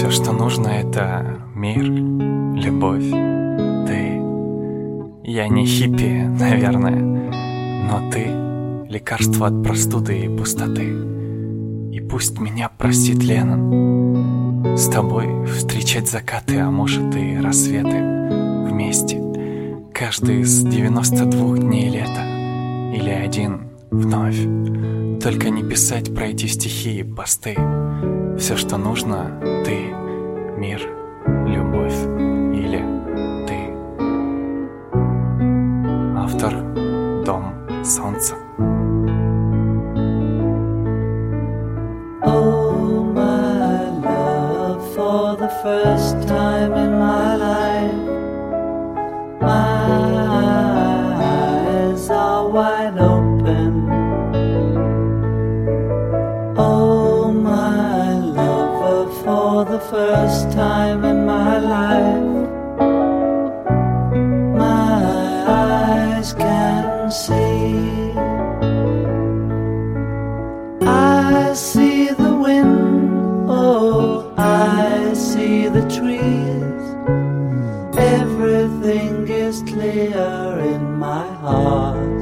Все, что нужно, это мир, любовь, ты. Я не хиппи, наверное, но ты — лекарство от простуды и пустоты. И пусть меня простит Леннон, с тобой встречать закаты, а может и рассветы вместе. Каждый из 92 дней лета или один вновь. Только не писать про эти стихи и посты. Все, что нужно, ты, мир, любовь или ты. Автор Дом солнца. Oh, my love, for the first time in my life, my eyes are wide open. Oh, my lover, for the first time in my life, my eyes can see. I see the wind, oh, I see the trees. Everything is clear in my heart.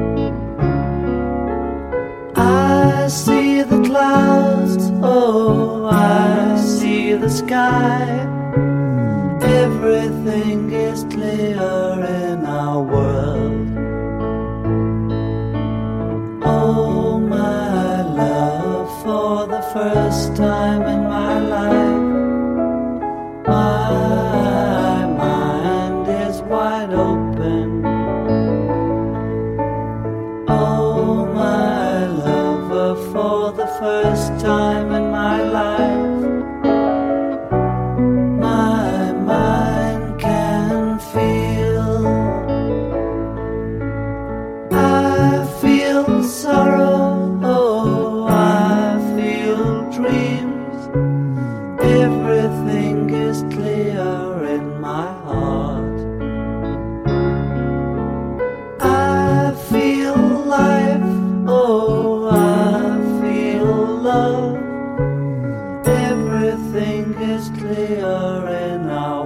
I see the clouds, oh, I see the sky. Everything is clear in our world. Oh, my love, for the first time in my life, my mind is wide open. Oh, my lover, for the first time in my life, my mind can feel. I feel sorrow, oh, I feel dreams. Everything is clear in my heart. I feel life, oh, I feel love. Everything is clear in our